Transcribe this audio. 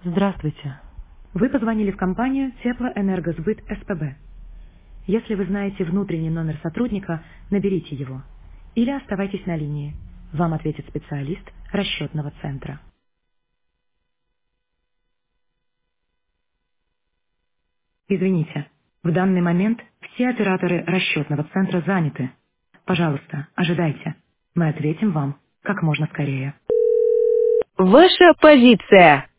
Здравствуйте. Вы позвонили в компанию Теплоэнергосбыт СПБ. Если вы знаете внутренний номер сотрудника, наберите его. Или оставайтесь на линии. Вам ответит специалист расчетного центра. Извините, в данный момент все операторы расчетного центра заняты. Пожалуйста, ожидайте. Мы ответим вам как можно скорее. Ваша позиция.